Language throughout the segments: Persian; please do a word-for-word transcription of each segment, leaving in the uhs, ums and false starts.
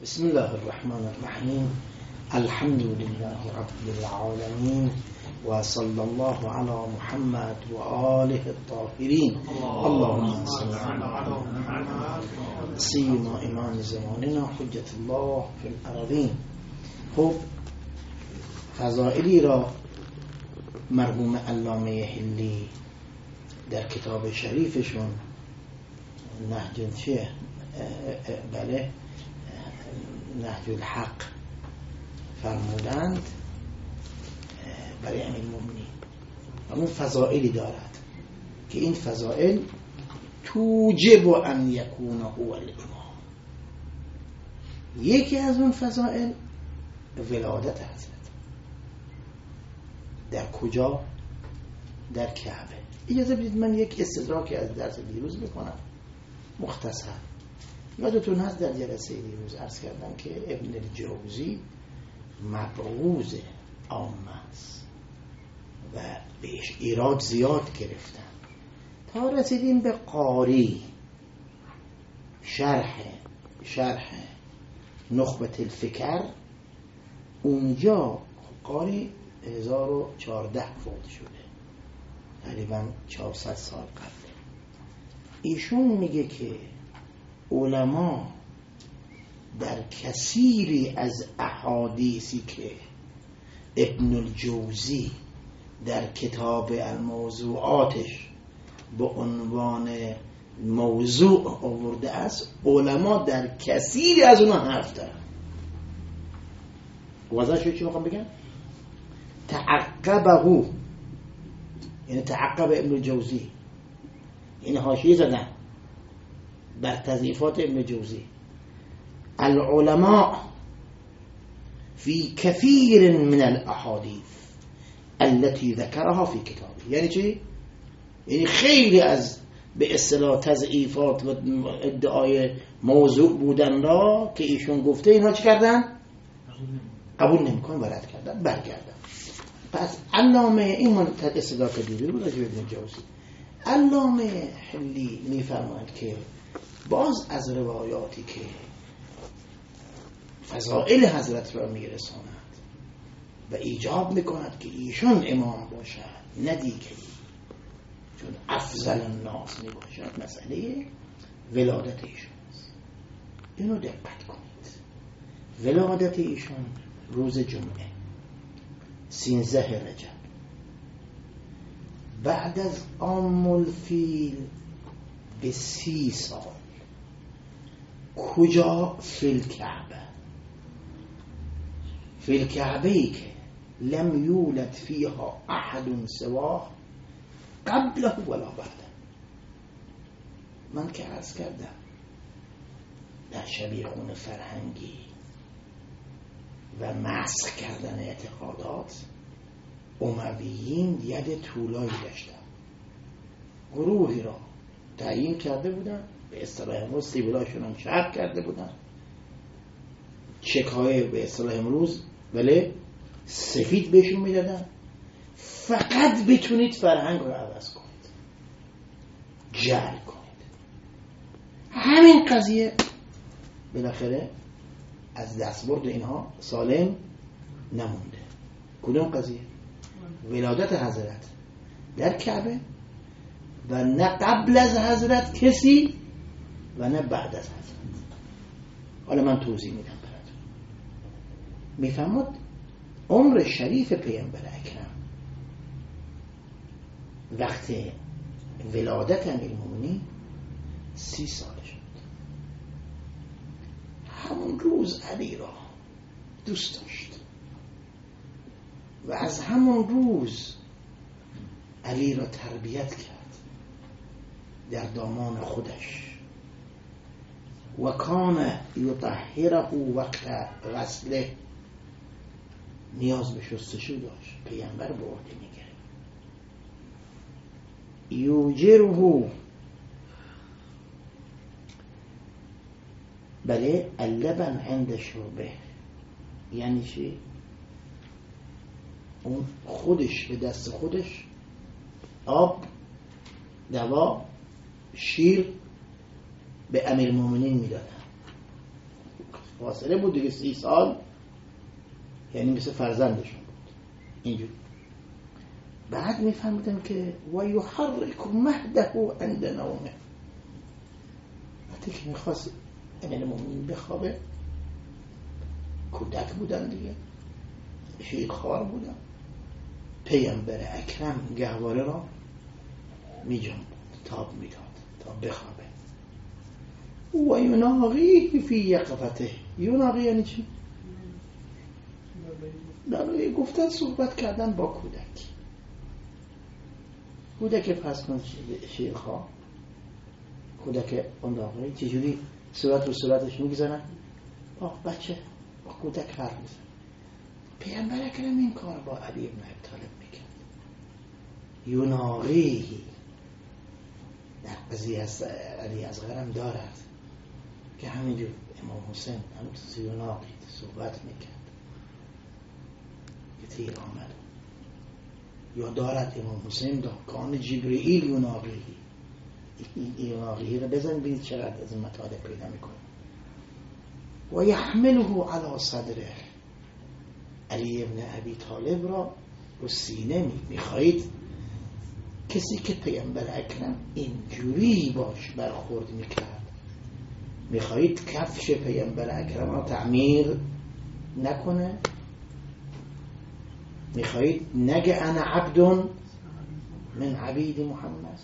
بسم الله الرحمن الرحیم. الحمد لله رب العالمین و صلی الله علی محمد و آله الطاهرین. اللهم صل علی محمد سیما امام زماننا حجت الله فی الارضین. خب فضائلی را مرحوم علامه حلی در کتاب شریفشون نهج چیه؟ بله نهج الحق فرمودند برای امیرالمومنین. اون فضائلی دارد که این فضائل توجب ان یکون هو الامام. یکی از اون فضائل ولادت حضرت. در کجا؟ در کعبه. اجازه بدید من یک استدراکی از درس دیروز بکنم مختصر. یادتون هست در جلسه دیروز عرض کردم که ابن الجوزی مبغوض عامه است و بهش ایراد زیاد گرفتن تا رسیدیم به قاری شرح شرح نخبة الفکر. اونجا قاری هزار و چهارده فوت شده، تقریبا چهارصد سال قبل. ایشون میگه که علما در کثیری از احادیثی که ابن الجوزی در کتاب الموضوعاتش به عنوان موضوع آورده است، علما در کثیری از اونها حرف دارن. واضح شد چی میخوام بگم؟ تعقبه، یعنی تعقب ابن الجوزی، این حاشیه زدن بر تضعیفات ابن جوزی. العلماء في كثير من الاحاديث التي ذكرها في كتابه. یعنی چی؟ یعنی خیلی از به اصطلاح تضعیفات و ادعای موضوع بودن را که ایشون گفته اینها چی کردن؟ قبول نمیکنن و رد کردن، برگردن. پس علامه این من استدراک دیدی بود راجع به ابن جوزی. علامه حلی میفرماید که باز از روایاتی که فضائل حضرت را میرساند و ایجاب میکند که ایشان امام باشد نه دیگری، چون افضل الناس میباشد، مسئله ولادت ایشان است. اینو دقت کنید. ولادت ایشان روز جمعه سیزده رجب بعد از عام الفیل به سی سال. کجا؟ فی الکعبه. فی الکعبه ای که لم یولد فیها احد سواه قبله ولا بعده. من که عرض کردم در شبیخون فرهنگی و مسخ کردن اعتقادات امویین ید طولایی داشتن. گروهی را تعیین کرده بودن، به اصطلاح امروز سیبیلاشون هم شرط کرده بودن، چکای به اصطلاح امروز ولی سفید بهشون میدادن. فقط بتونید فرهنگ رو عوض کنید، جعل کنید. همین قضیه بالاخره از دستبرد اینها سالم نمونده. کدوم قضیه؟ ولادت حضرت در کعبه و نه قبل از حضرت کسی و نه بعد از حضرت. حالا من توضیح میدم براتون. میفهمید عمر شریف پیامبر اکرم وقتی ولادت امیرالمومنین سی سال شد. همون روز علی را دوست داشت و از همون روز علی را تربیت کرد در دامان خودش. و کان یطهره وقت غسله، نیاز به شستشو داشت، پیامبر به عهده میگیره. یوجره، بله اللبن عند شربه. یعنی چی؟ اون خودش به دست خودش آب، دوا، شیر به امیرالمومنین میدادن. فاصله بود دیگه، سی سال، یعنی مثل فرزندشون بود اینجور. بعد میفهمیدم که و یحرک مهده عند نومه، وقتی که میخواست امین مومنین بخوابه، کودک بودن دیگه، شیخوار بودن، پیامبر اکرم گهواره را میجنبوند، تاب میداد تا بخوابه. و یناغیه فی یقظته. یناغی یعنی چی؟ در گفتن صحبت کردن با کودک. کودک پس کن شیخا، کودک انداغی چجوری صورت رو صورتش میگذارن؟ با بچه با کودک حرف میزن. پیامبر اکرم این کار با علی بن ابی طالب میکرد. یناغیه در قضیه از علی اصغر هم دارد که همینجور امام حسین همین یناغی صحبت میکرد که تیر آمد. یا دارد امام حسین دا کان جبرئیل یناغیه، این یناغیه رو بزن ببینید چقدر از این مطالب پیدا میکنه. و یحمله علی صدره، علی ابن ابی طالب را رو سینه می میخواهید کسی که پیامبر اکرم اینجوری باش برخورد میکرد، میخواهید کفش پیامبر اکرم را تعمیر نکنه؟ میخواهید نگه انا عبد من عبید محمد؟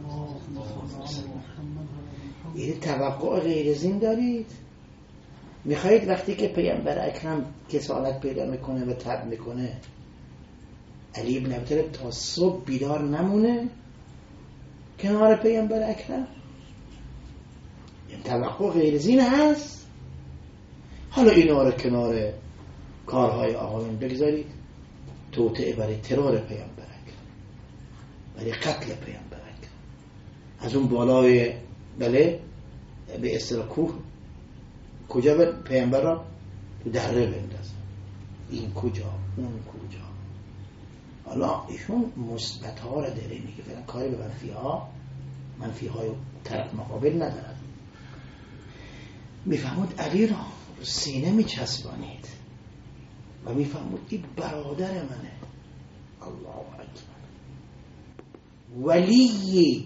این توقع غیر زین دارید؟ میخواهید وقتی که پیامبر اکرم کسالت پیدا میکنه و تب میکنه، علی ابن ابی طالب تا صبح بیدار نمونه کنار پیامبر اکرم؟ این توقع غیر زین هست. حالا اینا رو کنار کارهای آقایون بگذارید، توطئه برای ترور پیامبر اکرم، برای قتل پیامبر اکرم، از اون بالای بله به اصطلاح کوه کجا به پیامبر را تو دره بندازن، این کجا اون کجا. حالا ایشون مثبت ها را داره میگه، فعلا کاری به منفی ها منفی های طرف مقابل ندارد. میفهمود علی را سینه میچسبانید و میفهمود این برادر منه. الله اکبر. ولی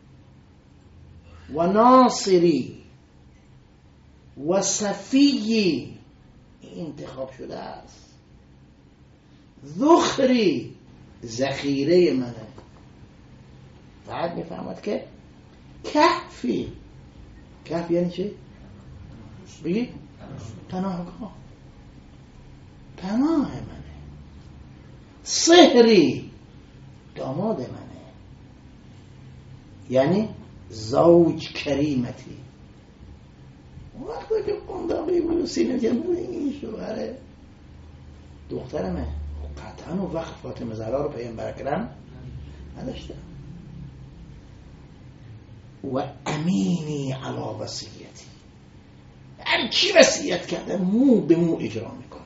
و ناصری و صفی انتخاب شده است، ذخری ذخیره منه. بعد میفهمد که کهفی، کهف یعنی چی؟ بگید پناهگاه، پناه منه. صهری داماد منه، یعنی زوج کریمتی. وقتی که قنداقی بود سینه جمعه این شوهره دخترمه، قطعا و وقت فاطمه زهرا رو پیامبر اکرم نداشته. و امینی علی وصیتی، هر چی وصیت کرده مو به مو اجرا میکن.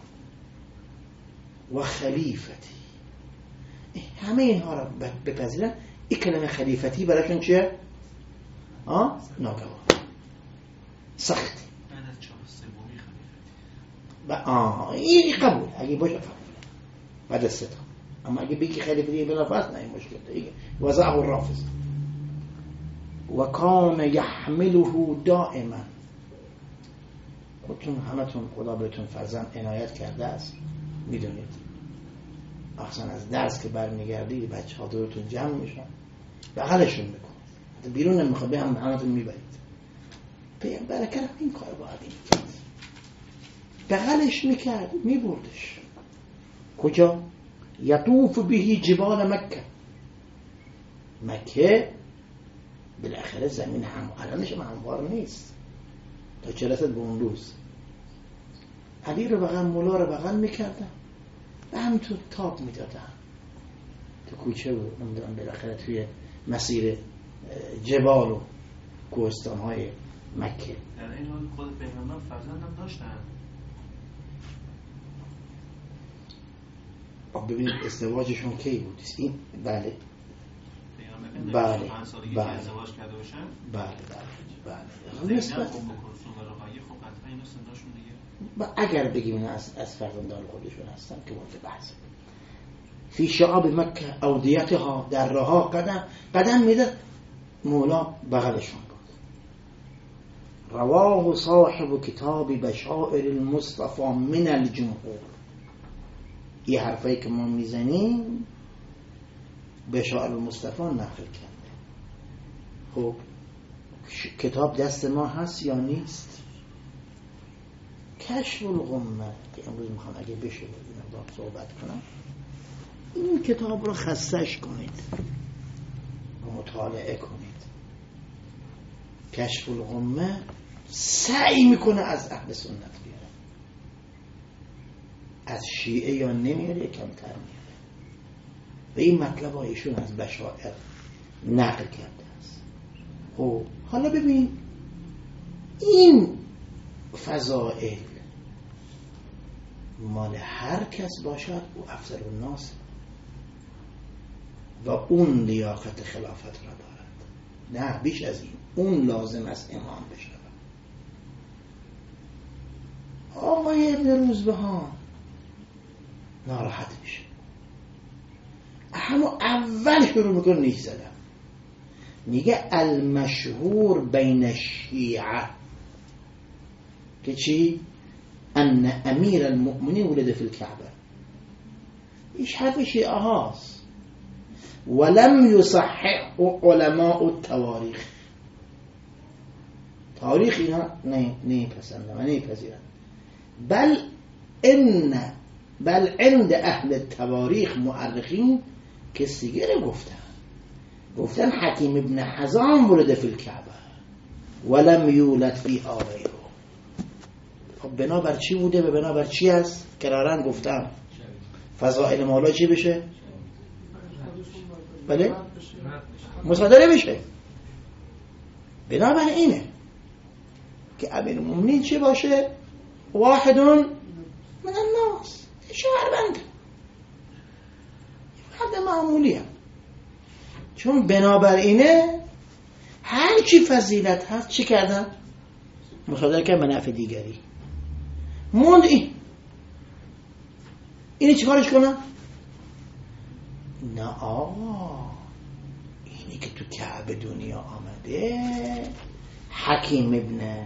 و خلیفتی، همه اینها را بپذیرن. این کلمه خلیفتی برایشون چیه؟ آه؟ ناگوار، سختی. و آه این قبول اگه باشه فهم بعد از ستا، اما اگه بگی خلیفتی بلافظ نه این مشکل دیگه. وضعه الرافض. و کان یحمله دائما. خودتون همتون خدا بهتون فرزند عنایت کرده است، میدونید احسن از درس که برمیگردید بچه ها دورتون جمع میشن، بغلشون میکنید، بیرون نمیخواد به هم همتون میبرید. پیامبر اکرم این کار باید میکرد، بغلش میکرد میبردش. کجا؟ یطوف بهی جبال مکه. مکه بالاخره زمین هم الانش هموار نیست، تا چه رسد به اون روز. علی رو بغل، مولا رو بغل میکردن و همینطور تاب میدادن تو کوچه و نمیدونم بالاخره توی مسیر جبال و کوهستان های مکه. در این حال خود پیغمبر فرزند هم داشتن. ببینید ازدواجشون کی بود؟ این بله پیغمبر بله پنج سالگی بله که ازدواج کرده باشن. بله بله بله نسبت ام کلثوم و رقیه خب قطعا اینا سنداشون دیگه و اگر بگیم این از, از فرزندان خودشون هستن که مورد بحث. فی شعاب مکه اودیتها، در راه قدم قدم میده، مولا بغلشون بود. رواه صاحب کتاب بشائر المصطفى من الجمهور. این حرفایی که ما میزنیم بشائر المصطفى نقل کرده. خب کتاب دست ما هست یا نیست؟ کشف الغمه که امروز میخوام اگه بشه مقدار صحبت کنم، این کتاب رو خستش کنید و مطالعه کنید. کشف الغمه سعی میکنه از اهل سنت بیاره، از شیعه یا نمیاره کمتر میاره. و این مطلب ها ایشون از بشائر نقل کرده است. خب حالا ببین این فضائل مال هر کس باشد او افضل الناس و اون لیاقت خلافت را دارد. نه بیش از این، اون لازم است امام بشه. آقای ابن روزبهان ناراحت میشه، اما اول شروع میکنه نیش زدن. میگه المشهور بین الشیعه که چی؟ ان امیر المؤمنین ولد فی الكعبه. ایش حرف شیعه هاست. ولم يصحح علماء التواریخ. تاریخ اینا نه نمیپسندن و نمیپذیرن. بل ان بل عند اهل التواریخ مؤرخین کسی دیگه گفتن گفتن حکیم ابن حزام ولد فی الكعبه ولم یولد فیها غیره. خب بنابر چی بوده و بنابر چی هست؟ کرارن گفتم فضائل مولا چی بشه؟ بله؟ مصادره بشه. بنابر اینه که امیر المؤمنین چی باشه؟ واحدون من الناس، شهروند، حد معمولی هم. چون بنابر اینه هر چی فضیلت هست چی کردن؟ مصادره کردن به نفع دیگری. موند این اینی چی کارش کنن؟ نه آقا، اینی که تو کعبه دنیا آمده حکیم ابن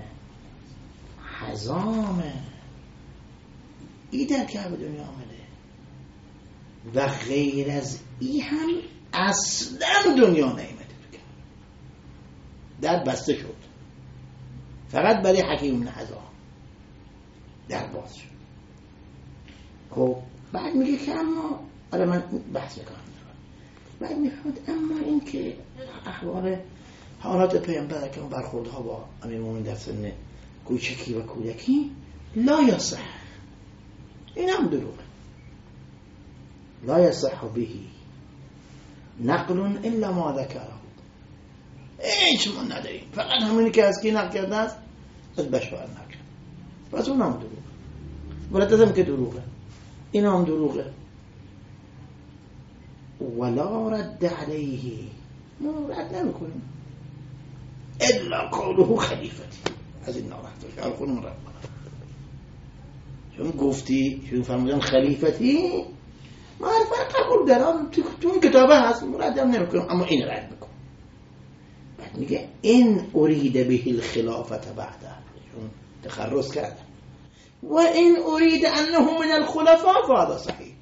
حزامه، ای در کعبه دنیا آمده و غیر از ای هم اصلا دنیا نیامده تو کعبه، در بسته شد، فقط برای حکیم ابن حزام در باز شد. خب بعد میگه که اما آره من بحث میکنم بعد میفهمد اما این که احوال حالات پیامبر که برخوردها با امیر مومنین در سن کوچکی و کودکی لا یصح، این هم دروغه. لا یصح بهی نقل الا ما ذکره، هیچ ما نداریم، فقط همینی که از کی نقل کرده است از بشار نقل، پس اون هم دروغه. ولدتم که دروغه، این هم دروغه. ولا رد علیه، ما رد نمی کنیم الا قوله خلیفتی، از این ناراحت باشه حال خودمون رد کنم. چون گفتی چون فرمودن خلیفتی ما حرف قبول دارم، تو اون کتابه هست، رد هم نمی کنیم، اما این رد میکنم. بعد میگه این ارید به الخلافت بعده، چون تخرص کردم، و این ارید انه من الخلفاء فهذا صحیح.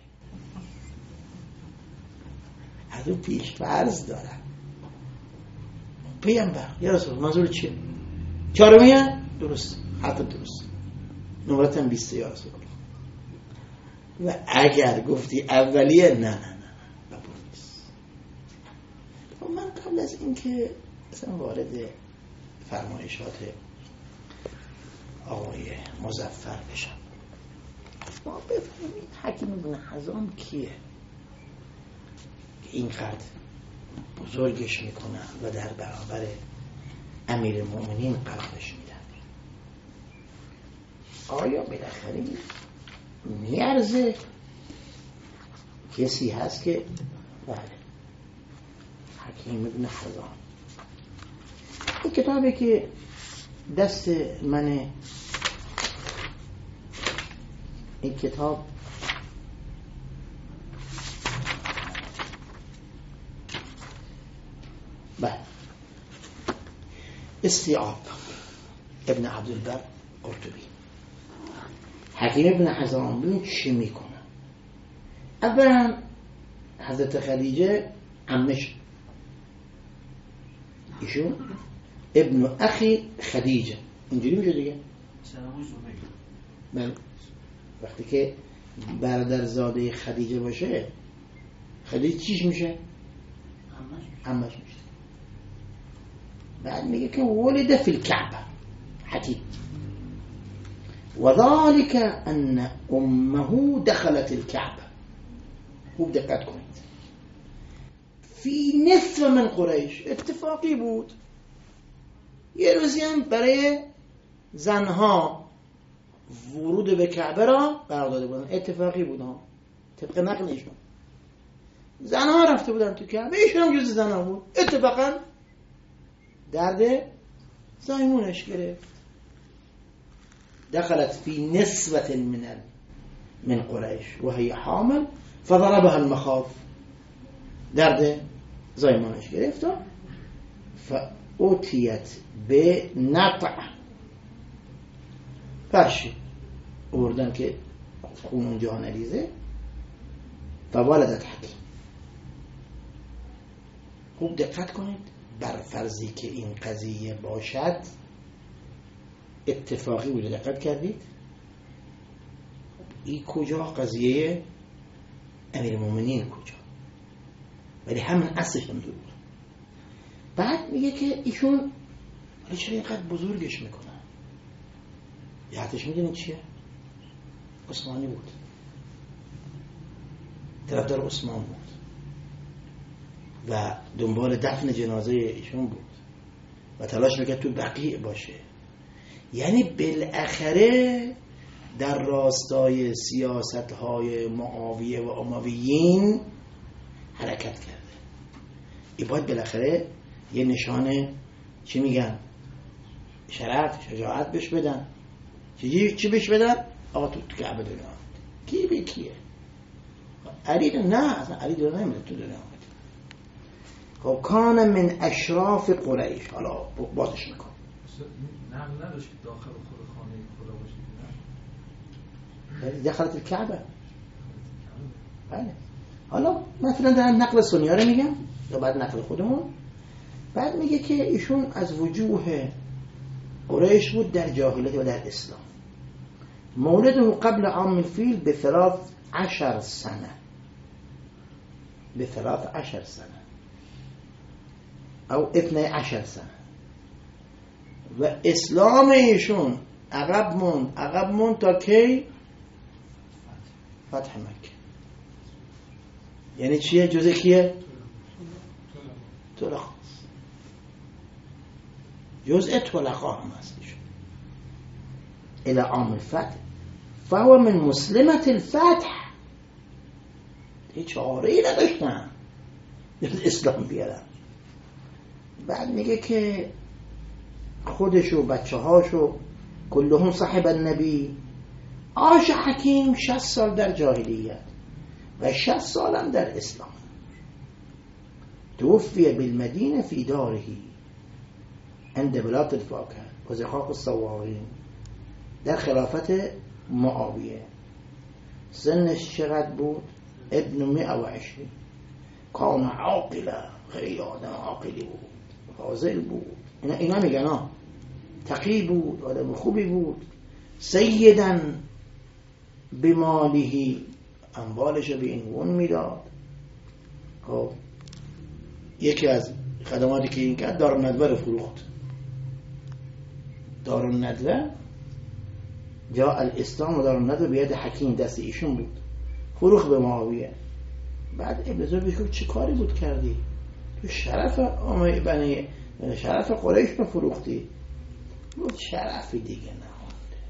از اون پیش فرض دارم پیامبر یا رسول منظور چیه؟ چهارمیه؟ درست، حتی درست، نمرتم بیسته یا رسول الله. و اگر گفتی اولیه نه نه نه قبول نیست. من قبل از این که اصلا وارد فرمایشات آقای مظفر بشم، ما بفهمیم حکیم ابن حزام کیه که اینقدر بزرگش میکنن و در برابر امیر المؤمنین قرارش میدن. آیا بالاخره میارزه کسی هست که بله حکیم ابن حزام. این کتابی که دست من این کتاب بله استیعاب ابن عبدالبر قرطبی. حکیم ابن حزام ببین چی میکنه. اولا حضرت خدیجه عمش ایشون ابن اخی خدیجه، اینجوری میشه دیگه. بله وقتی که برادرزاده خدیجه باشه خدیجه چیش میشه؟ عمش میشه. بعد میگه که ولد فی الكعبه حکیم وذلك ان امه دخلت الكعبه. خوب دقت کنید. فی نصف من قریش، اتفاقی بود. یه روزی هم برای زنها ورود به کعبه را قرار داده بودن، اتفاقی بود ها، طبق نقل ایشون. زنها رفته بودن تو کعبه، ایشون هم جز زنها بود. اتفاقا درد زایمونش گرفت. دخلت فی نسبة من من قریش و هی حامل فضربها المخاض. درد زایمونش گرفت. فأتیت به نطع فرشی اوردن که خون اونجا نریزه. فوالدت حکیم. خوب دقت کنید. بر فرضی که این قضیه باشد اتفاقی بوده، دقت کردید؟ این کجا قضیه امیرالمومنین کجا؟ ولی همین اصلش هم دور. بعد میگه که ایشون ولی چرا اینقدر بزرگش میکنن؟ یادش میدونید چیه؟ عثمانی بود، طرفدار عثمان بود و دنبال دفن جنازه ایشون بود و تلاش میکرد تو بقیع باشه. یعنی بالاخره در راستای سیاست‌های معاویه و امویین حرکت کرده. این باید بالاخره یه نشانه چی میگن؟ شرف، شجاعت بهش بدن. چی چی بهش بدن؟ آقا تو کعبه دنیا آمد. کی به کیه؟ علی نه، اصلا علی دنیا نمیده تو دنیا آمد. خب کان من اشراف قریش. حالا بازش میکن. نه نداشت که داخل خود خانه خدا باشه. دخلت الکعبه. بله. حالا مثلا در نقل سنی‌ها رو میگم یا بعد نقل خودمون. بعد میگه که ایشون از وجوه قریش بود در جاهلیت و در اسلام. مولده قبل عام الفیل به ثلاث عشر سنه. به ثلاث عشر سنه او اثنی عشر سنه. و اسلام ایشون عقب موند عقب موند تا کی؟ فتح مکه. یعنی چیه؟ جزء کیه؟ طلقاء. جزء طلقاء هم هست ایشون الى عام الفتح. فهو من مسلمت الفتح. هیچ چاره‌ای نداشتن اسلام بیارن. بعد میگه که خودش و بچه هاشو کلهم صاحب النبی. عاش حکیم شصت سال در جاهلیت و شصت سالم در اسلام. توفی بالمدینه فی داره عند بلاد الفاکه و زقاق الصواغین در خلافت معاویه. سنش چقدر بود؟ ابن مئة و عشرین. کان عاقلا، خیلی آدم عاقلی بود، فاضل بود. اینا, اینا میگن ها. تقی بود، آدم خوبی بود. سیدن بمالیهی، اموالش به این ون میداد. خب یکی از خدماتی که این کرد دارالندوه رو فروخت. دارالندوه جا الاسلام و دارالندوه بیاد حکیم دست ایشون بود، فروخت به معاویه. بعد ابن زبیر بهش گفت چه کاری بود کردی؟ تو شرف آمه بنی شرف قریش رو فروختی. بود شرفی دیگه نمانده.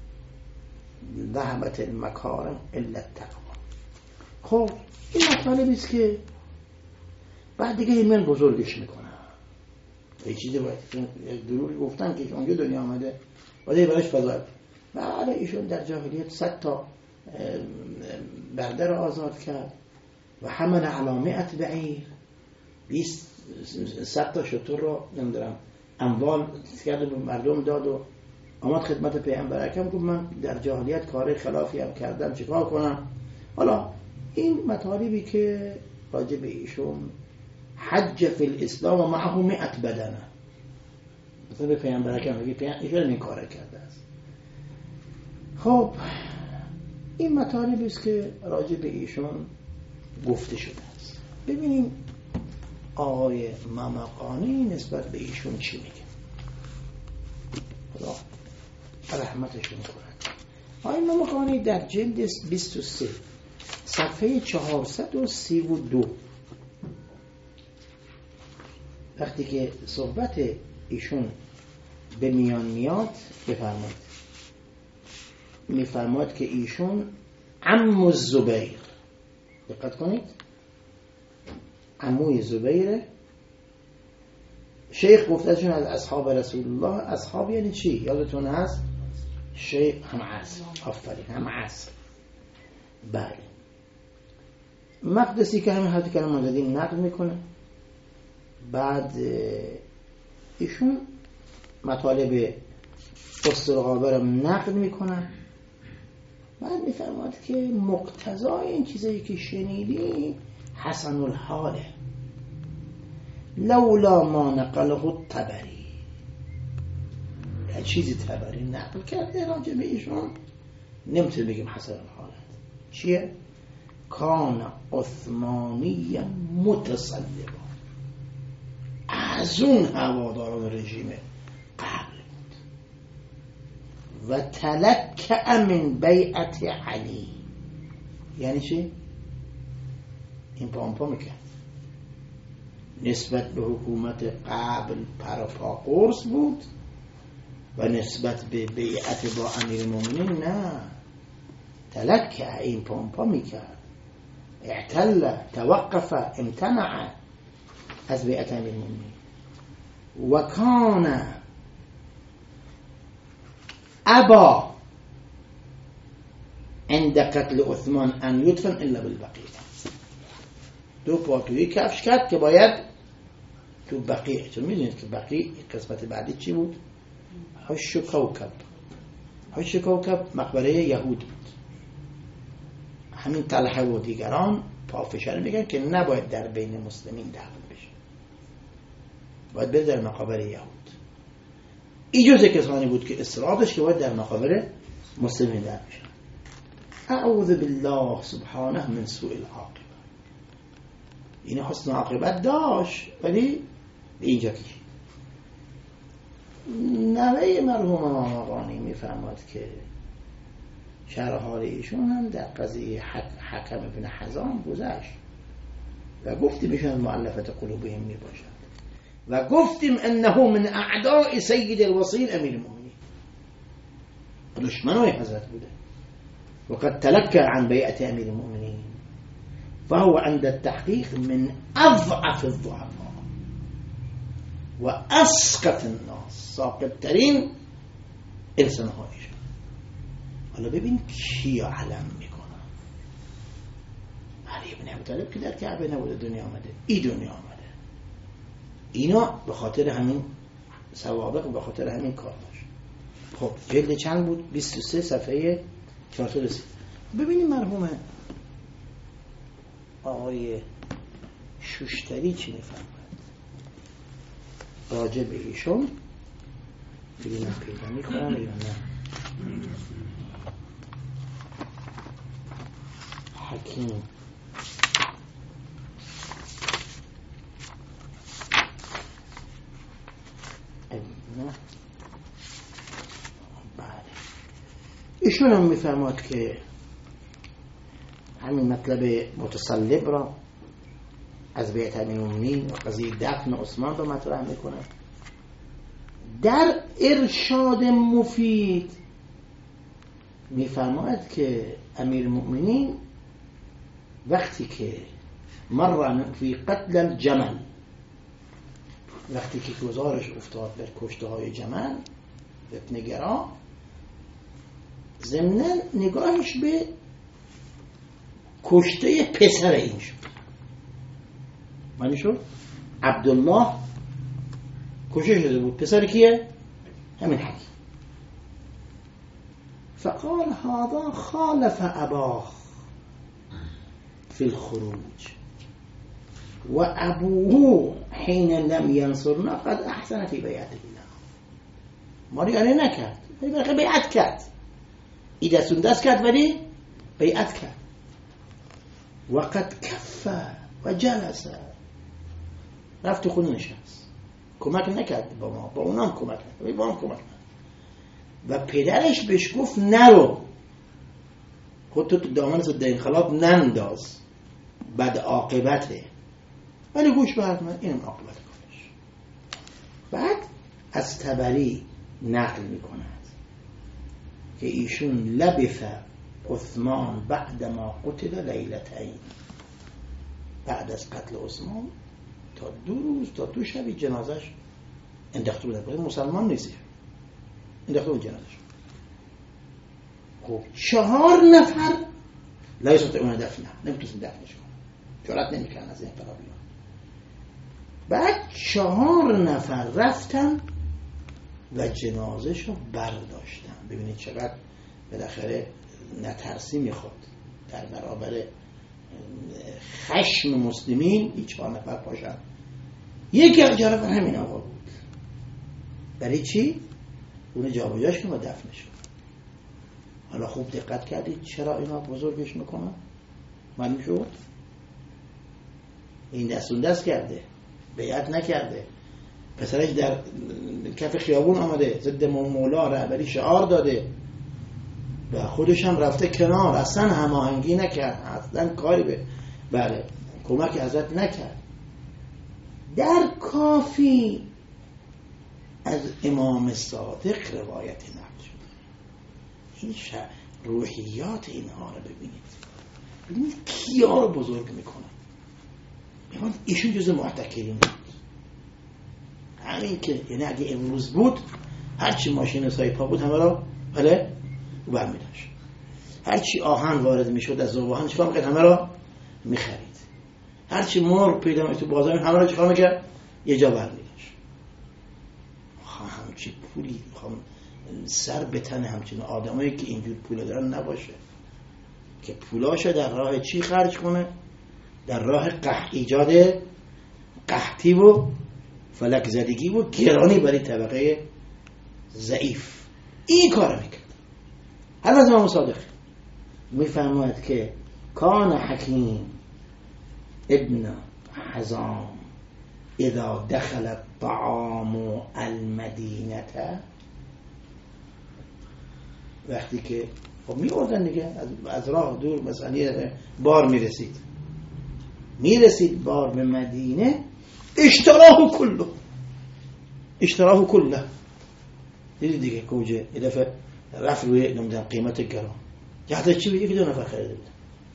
ذهبت المکارم الا التقوا. خب این مطالبی است که بعد دیگه من بزرگش میکنم. یه چیزی باید دروغی گفتن که اونجا دنیا آمده و دیگه براش فضایل. بله ایشون در جاهلیت صد تا برده را آزاد کرد و حمل علی مئة بعیر، بیست صد تا شتر رو نمیدونم اموال کرد به مردم داد و آمد خدمت پیامبر اکرم گفت من در جاهلیت کار خلافی هم کردم چیکار کنم. حالا این مطالبی که راجع به ایشون حج فی الاسلام و معه مئة بدنه، مثلا به پیامبر اکرم میگه پیامبر ایشون این کار کرده است. خب این مطالبی است که راجع به ایشون گفته شده است. ببینیم آقای ممقانی نسبت به ایشون چی میگه. خدا رحمتشون کنه. آقای ممقانی در جلد بیست و سه صفحه چهارصد و سی و دو وقتی که صحبت ایشون به میان میاد بفرمایید، میفرماید که ایشون عم الزبیر، دقت کنید، عموی زبیر، شیخ گفتهشون از اصحاب رسول الله. اصحاب یعنی چی؟ یادتون هست؟ شیخ هم عصر، آفرین، هم عصر. بله، مقدسی که همین حالتی کلام مجدین نقل میکنه. بعد ایشون مطالب قصرغابر نقل میکنه. بعد میفرماید که مقتضای این چیزایی که شنیدی حسن الحاله لولا ما نقله الطبری، یه چیزی طبری نقل کرده راجع به ایشون نمیتونه بگیم حسن الحاله. چیه؟ کان عثمانی متصلبا، از اون هواداران رژیم قبل بود. و تلکع من بیعت علی، یعنی چی؟ این پامپا میکرد نسبت به حکومت قبل پراپا قرص بود و نسبت به بیعت با امیر مومنین نه، تلکع، این پامپا میکرد، اعتل، توقف، امتنع از بیعت امیر مومنین. و کان ابا عند قتل عثمان ان یدفن الا بالبقیع، دو پا توی کفش کرد که باید تو بقیع، چون میدونید که بقیع قسمت بعدی چی بود؟ حش کوکب. حش کوکب مقبره یهود بود. همین طلحه و دیگران پافشاری میگن که نباید در بین مسلمین دفن بشه، باید بره در مقابر یهود. این جزء کسانی بود که اصرارش که باید در مقابر مسلمین دفن بشه. اعوذ بالله سبحانه من سوء العاقبه. این حسن عاقبت داشت ولی به اینجا کشید. نوه مرحوم ممقانی میفرماد که شرح حال ایشون هم در قضیه حکم ابن حزام گذشت و گفتیم ایشون مؤلفت قلوبهم می باشد و گفتیم انه من اعداء سید الوصیل امیر المؤمنین، دشمنای حضرت بوده. وقد تلکى عن بیعت امیر المؤمنین فهو عند التحقیق من اضعف الضعفاء و اسقط الناس، ساقط ترین انسان هایش. حالا ببین کی علم میکنه. علی ابن ابی طالب که در کعبه نبوده، دنیا آمده، ای دنیا آمده. اینا به خاطر همین سوابق، به خاطر همین کار داشت. خب جلد چند بود؟ بیست و سه صفحه چهارصد و سی. ببینیم مرحوم آقای شوشتری چی میفرماید راجع به ایشون. ببینم پیدا میکنم یا نه. حکیم نه بله، ایشون هم میفرماد که همین مطلب متصلب را از بیعت امیرالمومنین و قضیه دفن عثمان را مطرح میکنه. در ارشاد مفید میفرماید که امیرالمومنین وقتی که مر فی قتل الجمل، وقتی که گزارش افتاد بر کشته های جمل، فتنه‌گرا، ضمناً نگاهش به کشته پسر این شد. معنی شد عبدالله کشته شده بود. پسر کیه؟ همین حکیم. فقال هذا خالف اباه في الخروج و ابوه حين لم ينصرنا قد احسن في بیعته له. ماریانه نکرد ولی برای بیعت کرد. ای دستون دست کرد ولی بیعت کرد. و قد کف و جلس، رفت تو خونه نشست، کمک نکرد با ما، با اونام کمک نکرد، با هم کمک نکرد. و پدرش بهش گفت نرو، خودتو تو دامن ضد انقلاب ننداز، بد عاقبته، ولی گوش به حرف من، اینم عاقبت کارش. بعد از طبری نقل میکند که ایشون لبث عثمان بعد ما قتل لیلتین، بعد از قتل عثمان تا دو روز تا دو شبی جنازش انداخته بودن. مسلمان نیست، انداخته بود جنازش. خب چهار نفر لا یستطیعون دفنه، نمیتونستن دفنش کنن، جرأت نمیکنن از انقلابیان. بعد چهار نفر رفتن و جنازش رو برداشتن. ببینید چقدر بالاخره نترسی میخواد در برابر خشم مسلمین. این چهار نفر پاشن. یکی از جالب همین آقا بود. برای چی؟ اون جابجاش کنه و دفنش کنه. حالا خوب دقت کردید چرا اینا بزرگش میکنن؟ معلوم شد این دستون دست کرده، بیعت نکرده، پسرش در کف خیابون آمده ضد مولا رهبری شعار داده و خودش هم رفته کنار، اصلا هماهنگی نکرد، اصلا کاری به بله کمک ازت نکرد. در کافی از امام صادق روایت نقل شده. این روحیات اینها رو ببینید، ببینید کیا رو بزرگ میکنن. ببینید ایشون جز محتکرین بود. همین که یعنی اگه امروز بود هرچی ماشین سایپا بود همه را بله او برمی داشت، هرچی آهن وارد میشد از زباهن چکار میکرد؟ همه را میخرید. هرچی مرغ پیدا میشد تو بازار همه را چکار میکرد؟ یه جا برمی داشت. همچی پولی میخوام سر به تن همچین آدمایی که اینجور پول دارن نباشه که پولاشو در راه چی خرج کنه؟ در راه قحط، ایجاد قحطی و فلک زدگی و گرانی برای طبقه ضعیف. این کار میکرد. هر از امام صادق میفرماید که کان حکیم ابن حزام اذا دخل الطعام المدینه، وقتی که خب میوردن دیگه از, از راه دور، مثلا یه بار میرسید میرسید بار به مدینه، اشتراه کله اشتراه کله دیدی دیگه کوجه یه دفعه رفت روی نمیدونم قیمت گران، جهت چی بود؟ یکی دو نفر خریده بود.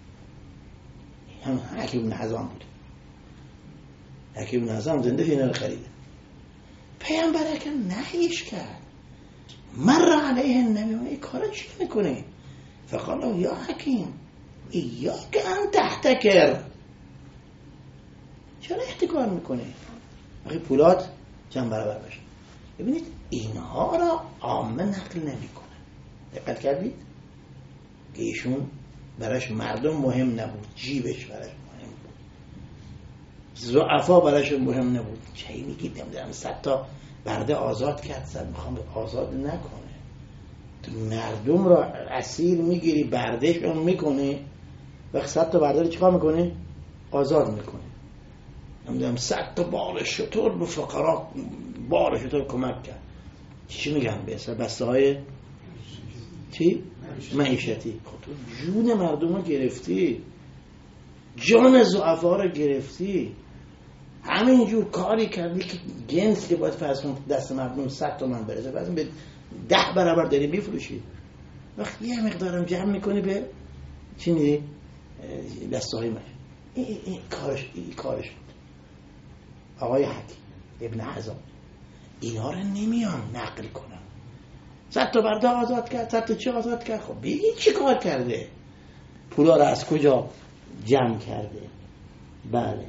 هم حکیم بن حزام بود. حکیم بن حزام زنده فینا رو خریده. پیامبر اکرم نهیش کرد. مر علیه النبی، این کارا چی میکنه؟ فقال یا حکیم ایاک ان تحتکر، چرا احتکار میکنه؟ وقتی پولات چند برابر بشه. ببینید اینها را عامه نقل نمیکنه. دقت کردید که ایشون براش مردم مهم نبود، جیبش براش مهم بود، ضعفا براش مهم نبود. چه میگید نمیدونم صد تا برده آزاد کرد، صد میخوام آزاد نکنه. تو مردم را اسیر میگیری، بردهشون میکنه، وقت صد تا برده رو چیکار میکنه؟ آزاد میکنه. نمیدونم صد تا بار شطور به فقرا بار شطور کمک کرد. چی میگن به اصلا بسته های چی؟ معیشتی. خب تو جون مردم رو گرفتی، جان ضعفا رو گرفتی، همینجور کاری کردی که جنس که باید فرض کن دست مردم صد تومن برسه، فرض به ده برابر داری میفروشی. وقتی یه مقدارم جمع میکنی به چی میدی؟ دسته های من. این, این, این کارش این کارش بود. آقای حکیم ابن حزام اینا رو نمیان نقل کنن. صد تا برده آزاد کرد، صد تا چی آزاد کرد؟ خب بگید چی کار کرده؟ پولا رو از کجا جمع کرده. بله.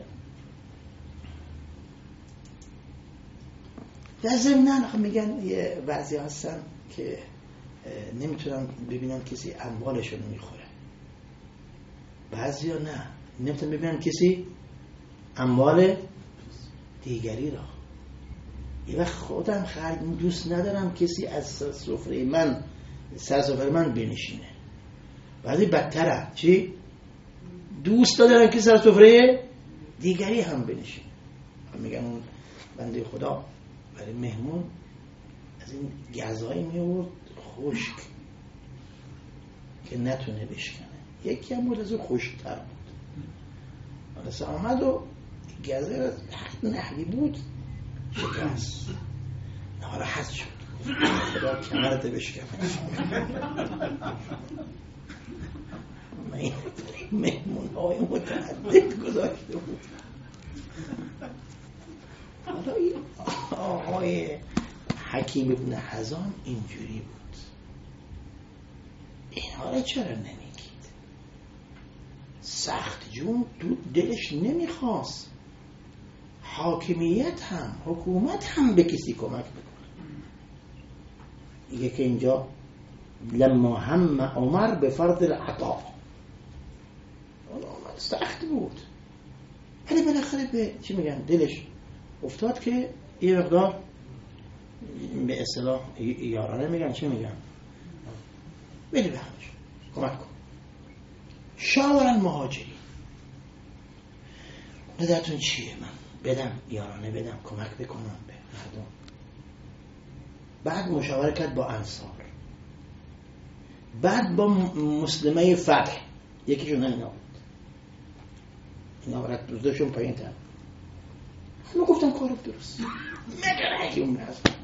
در ضمن میگن یه بعضی هستن که نمیتونن ببینن کسی اموالشون میخوره، بعضی ها نه نمیتونن ببینن کسی اموال دیگری را. یه وقت خودم خرج دوست ندارم کسی از سفره من سر سفره من بنشینه، بعضی بدترم چی؟ دوست دارم که سر سفره دیگری هم بنشینه. میگن اون بنده خدا برای مهمون از این گزایی میورد خشک که نتونه بشکنه، یکی هم بود از اون خشکتر بود. حالا آمد و گزه از نحوی بود شکست، ناراحت شد، خدا کمرت بشکنه. مهمون های متعدد گذاشته بود. حالا این آقای حکیم ابن حزام اینجوری بود. اینها را چرا نمیگید؟ سخت جون دلش نمیخواست حاکمیت هم حکومت هم به کسی کمک بکنه. میگه که اینجا لما هم عمر به فرض العطا، عمر سخت بود ولی بالاخره به چی میگن دلش افتاد که یه مقدار به اصطلاح یارانه میگن چی میگن بده بخش کمک کن. شاور المهاجرین، نظرتون چیه من بدم یارانه بدم کمک بکنم به مردم؟ بعد مشاوره کرد با انصار، بعد با مسلمه فتح، یکیشون اینا بود، اینا برد دوزدشون پایین تر همه گفتم کارو درست مگر حکیم ابن حزم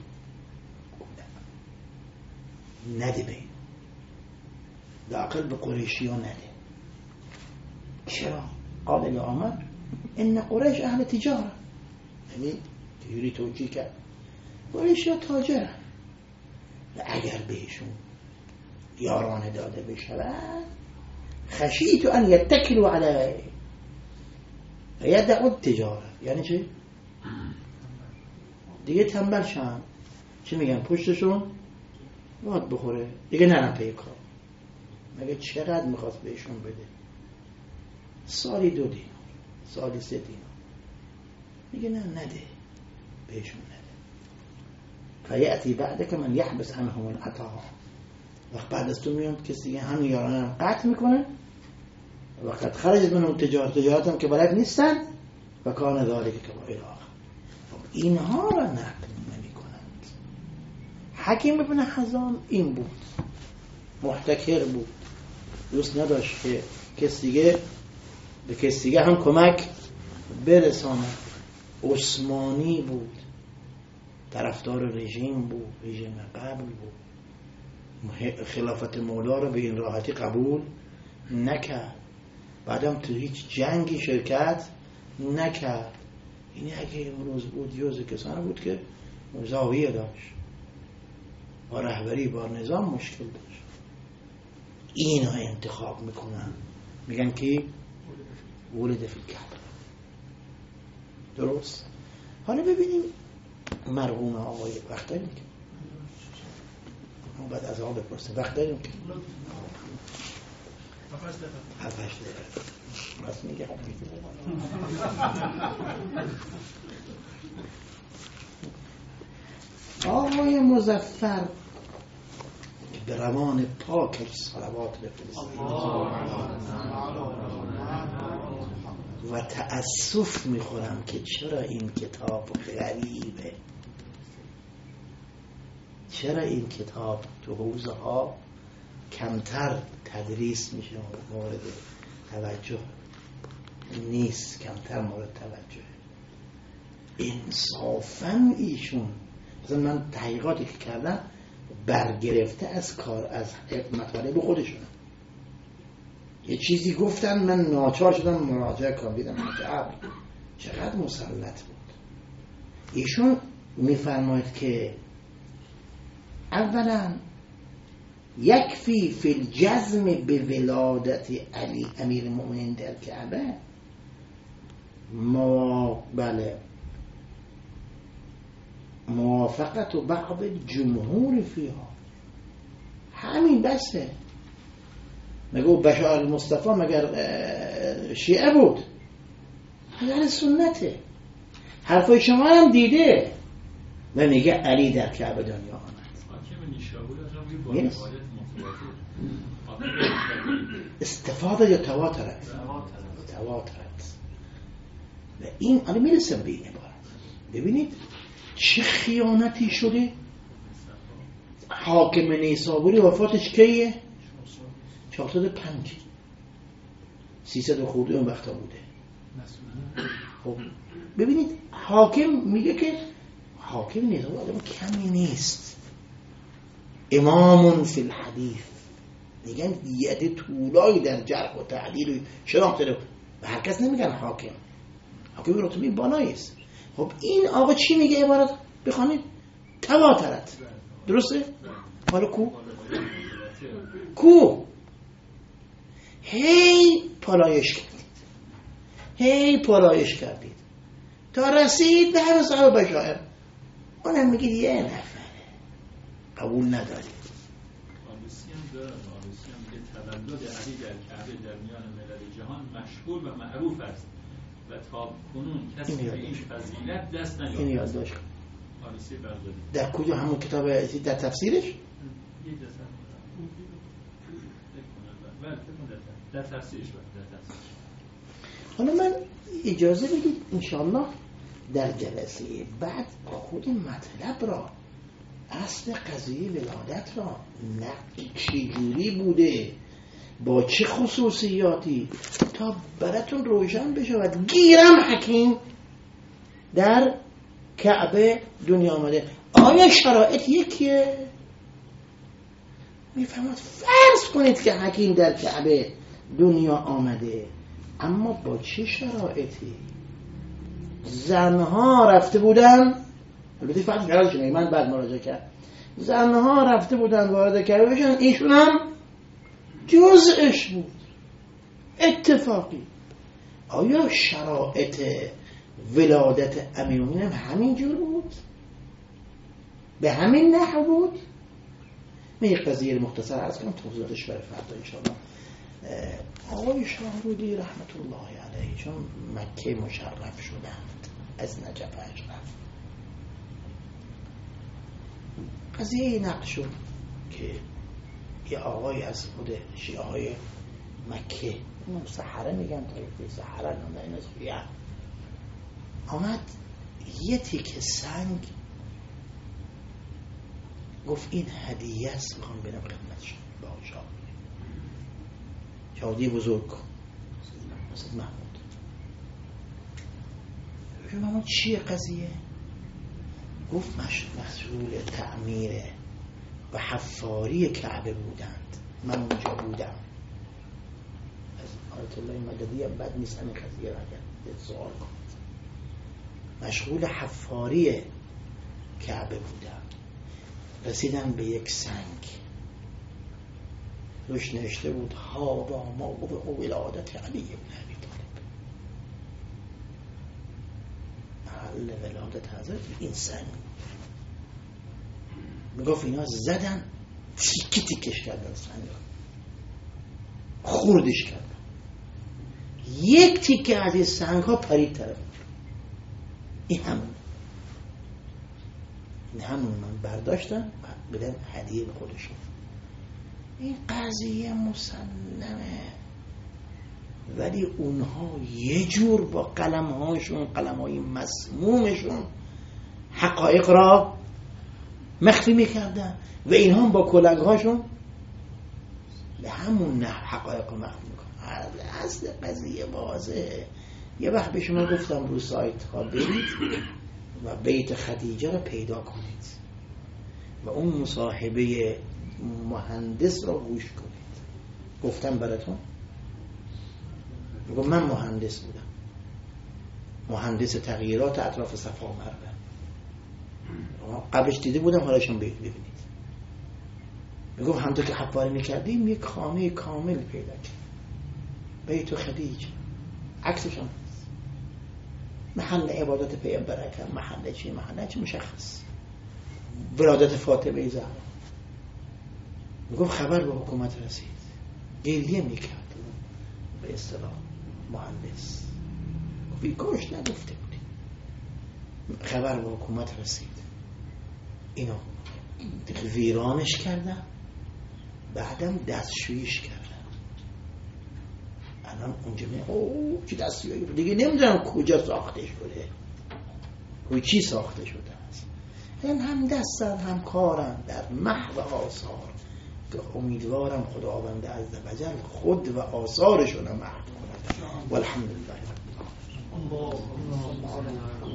نده به این داخل به قریشی ها نده. چرا؟ قال له عمر ان قریش اهل تجاره، یعنی تجوری توجیه کرد قریشی ها تاجرن و اگر بهشون یارانه داده بشود خشیت ان یتکلوا علی و یدعوا التجاره، یعنی چه؟ دیگه تنبل شن، چی میگن پشتشون واد بخوره دیگه نرم پی کار. مگه چقدر میخواست بهشون بده؟ سالی دو دینار، سالی سه دینار. میگه نه نده بهشون نده. فیأتی بعد که من یحبس عنهم العطا، وقت بعد از تو میاد کسی هم یارانه هم قطع میکنه، وقت خرج منهم تجارت تجارت هم که بلد نیستن و کان ذالک که با الاخر اینها را نقل نمی کنند. حکیم ابن حزام این بود، محتکر بود، دوست نداشت که کسی دیگه به کسی دیگه هم کمک برساند. عثمانی بود، طرفدار رژیم بود، رژیم قبل بود، خلافت مولا رو به این راحتی قبول نکرد، بعدم تو هیچ جنگی شرکت نکرد. اینی اگه امروز بود جزء کسانی بود که زاویه داشت، با رهبری با نظام مشکل داشت. اینا انتخاب میکنن، میگن که ولد فی الکعبه. درست؟ حالا ببینیم مرحوم آقای وقت داریم که بعد از آقا بپرسیم وقت داریم که هفتش دقیقه راست میگه. آقای مظفر به روان پاکش صلوات بفرستید و تأسف میخورم که چرا این کتاب غریبه، چرا این کتاب تو حوزه ها کمتر تدریس میشه، مورد توجه نیست، کمتر مورد توجه. انصافاً ایشون مثلا من تحقیقاتی که کردم برگرفته از کار از مطالب خودشون، یه چیزی گفتن من ناچار شدم مراجعه کنم، دیدم عجب چقدر مسلط بود. ایشون میفرماید که اولا یکفی فی الجزم به ولادت علی امیر المؤمنین در کعبه ما بله موافقت و بعض جمهور فیها، همین بسه. مگه بشار المصطفی مگر شیعه بود؟ اهل سنته. حرفای شما هم دیده و میگه علی در کعبه دنیا آمد. استفاده یا تواترت؟ تواترت. و این الان میرسم به این عبارت. ببینید چه خیانتی شده. حاکم نیسابوری وفاتش کیه؟ چهارصد و پنج سیصد خورده اون وقتا بوده. خب ببینید حاکم میگه که حاکم نیسابوری آدم کمی نیست، امامون فی الحدیث، میگن یده طولایی در جرح و تعدیل و شناخت داره. به هر کس نمیگن حاکم، حاکم رتبه بالایی است. خب این آقا چی میگه عبارت بخوانید؟ تواترت. درسته؟ حالا کو؟ کو؟ هی پالایش کردید، هی پالایش کردید تا رسید به همه صاحب بشائر. اونم میگید یه نفره قبول ندارید. آلوسی هم داره، آلوسی هم میگه تولد علی در کعبه در میان ملل جهان مشهور و معروف است و تا کنون کسی به این فضیلت دست نیافته. این یاد داشت. آلوسی بغدادی در کجا؟ همون کتاب در تفسیرش؟ یک دست در تفسیرش در تفسیرش. حالا من اجازه بدید انشاءالله در جلسه بعد خود مطلب را، اصل قضیه ولادت را، نه چجوری بوده، با چه خصوصیاتی، تا براتون روشن بشود. گیرم حکیم در کعبه دنیا آمده، آیا شرایط یکیه؟ میفهمد فرض کنید که حکیم در کعبه دنیا آمده، اما با چه شرایطی؟ زنها رفته بودن، البته فرض فرض شده من بعد مراجعه کرد، زنها رفته بودن وارد کعبه بشن، ایشون هم جزءش بود، اتفاقی. آیا شرایط ولادت امیرالمومنین هم همین جور بود؟ به همین نحو بود؟ من یک قضیه مختصر عرض کنم، توضیحاتش برای فردا انشاءالله. آقای شاهرودی رحمت الله علیه چون مکه مشرف شدند از نجف اشرف، قضیه نقل شد که یه آقای از خود شیعه های مکه، اونم سحره میگن، طایفه سحره نامه این از شیعه، آمد یه تیکه سنگ گفت این هدیه است، میخوام برم خدمت شما با شاه شاهدی بزرگ حضرت محمود. بگم اما چیه قضیه؟ گفت مسئول تعمیر و حفاری کعبه بودند، من اونجا بودم. از آیت الله مددی هم بد نیست همین قضیه را اگر سوال کنید. مشغول حفاری کعبه بودم، رسیدم به یک سنگ روش نوشته بود هذا موضع ولادت علی بن ابی طالب، محل ولادت حضرت این سنگ. میگفت اینا زدن تیکه تیکش کردن سنگ، خوردش کردن، یک تیکه از این سنگ ها پرید طرف. این همون این همون من برداشتم و بدم هدیه به خودشون. این قضیه مسلمه، ولی اونها یه جور با قلمهاشون، قلمهای مسمومشون حقایق را مخفی میکردن و اینها هم با کلنگهاشون به همون نه حقایق رو مخفی میکنن. اصل قضیه واضحه. یه وقت به شما گفتم رو سایت ها برید و بیت خدیجه را پیدا کنید و اون مصاحبه مهندس را گوش کنید. گفتم براتون، میگم من مهندس بودم، مهندس تغییرات اطراف صفا و مروه، قبلش دیده بودم، حالاشون ببینید. میگفت همونطور که حفاری میکردیم یک خانه کامل پیدا کرد، بیت خدیجه، عکسش هم محل عبادت پیامبر اکرم، محل چی محل چی مشخص، ولادت فاطمه زهرا. میگفت خبر به حکومت رسید، گریه میکرد به اصطلاح مهندس، بی گوش نگفته بودیم. خبر به حکومت رسید، اینو ویرانش کردن، بعدم دستشویش کردن. الان اونجا می اوه چی دستشویی دیگه نمیدونم کجا ساخته شده، و چی ساخته شده است. این هم دستن هم کارن در محو آثار که امیدوارم خداوند عزوجل خود و آثارشون هم محو کند. والحمدلله.